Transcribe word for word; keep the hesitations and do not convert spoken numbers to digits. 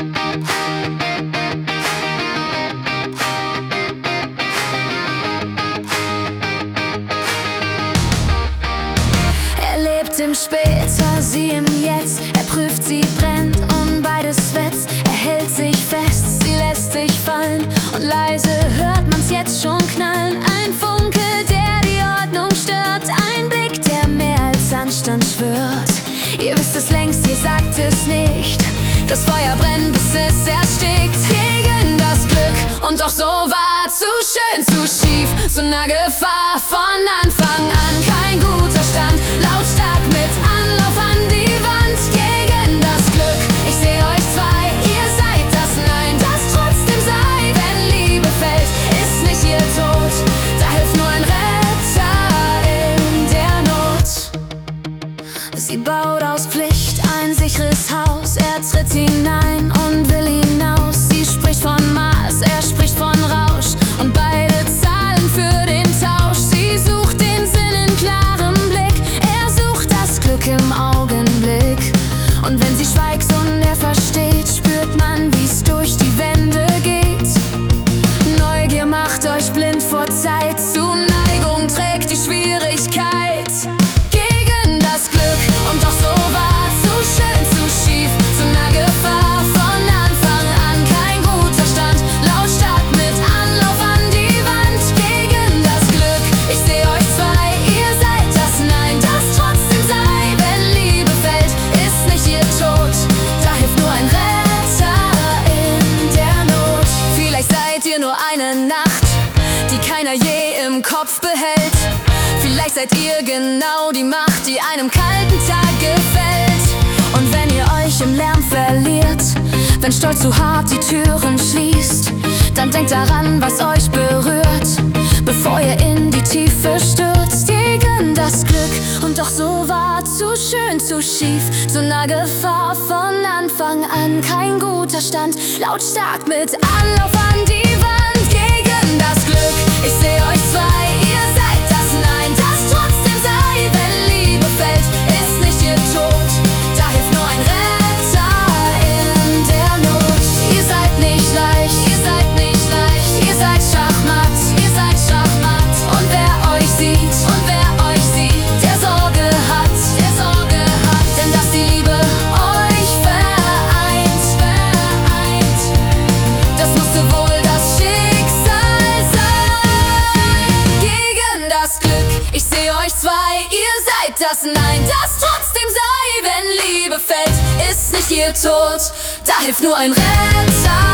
Er lebt im Später, sie im Jetzt. Er prüft, sie brennt und beides fetzt. Er hält sich fest, sie lässt sich fallen und leise hört man's jetzt schon knallen. Ein Funke, der die Ordnung stört, ein Blick, der mehr als Anstand schwört. Ihr wisst es längst, ihr sagt es nicht. Das Feuer brennt, bis es erstickt. Gegen das Glück und doch so war zu schön, zu schief, so nah Gefahr von Anfang an. Kein guter Stand, lautstark mit Anlauf an die Wand. Gegen das Glück, ich seh euch zwei, ihr seid das Nein, das trotzdem sei. Wenn Liebe fällt, ist nicht ihr Tod, da hilft nur ein Retter in der Not. Sie baut aus Pflicht ein sicheres Haus, er tritt hinein und will hinaus. Sie spricht von Maß, er spricht von Rausch und beide zahlen für den Tausch. Sie sucht den Sinn in klarem Blick, er sucht das Glück im Augenblick. Und wenn sie schweigt und er versteht, spürt man, wie's durch die Wände geht. Neugier macht euch blind vor Zeit, Zuneigung trägt die Schwierigkeit. Gegen das Glück und doch so war zu schön, zu schief, zu nah Gefahr von Anfang an. Kein guter Stand, lautstark mit Anlauf an die Wand. Gegen das Glück, ich seh euch zwei, ihr seid das Nein, das trotzdem sei. Wenn Liebe fällt, ist nicht ihr Tod, da hilft nur ein Retter in der Not. Vielleicht seid ihr nur eine Nacht, die keiner je im Kopf behält. Vielleicht seid ihr genau die Macht, die einem kalten Tag gefällt. Und wenn ihr euch im Lärm verliert, wenn Stolz zu hart die Türen schließt, dann denkt daran, was euch berührt, bevor ihr in die Tiefe stürzt. Gegen das Glück und doch so war zu schön, zu schief, so nah Gefahr von Anfang an. Kein guter Stand, lautstark mit Anlauf an die Wand. Gegen das Glück, ich seh euch zwei, ihr seid das Nein, das trotzdem sei. Wenn Liebe fällt, ist nicht ihr Tod, da hilft nur ein Retter in der Not. Ihr seid nicht leicht, ihr seid nicht leicht, ihr seid Schachmatt, ihr seid Schachmatt. Und wer euch sieht, und wer euch sieht, der Sorge hat, der Sorge hat. Denn dass die Liebe euch vereint, vereint, das musste wohl das Schicksal sein. Gegen das Glück, ich seh euch zwei, ihr seid das Nein, das trotzdem sei. Wenn Liebe fällt, ist nicht ihr Tod, da hilft nur ein Retter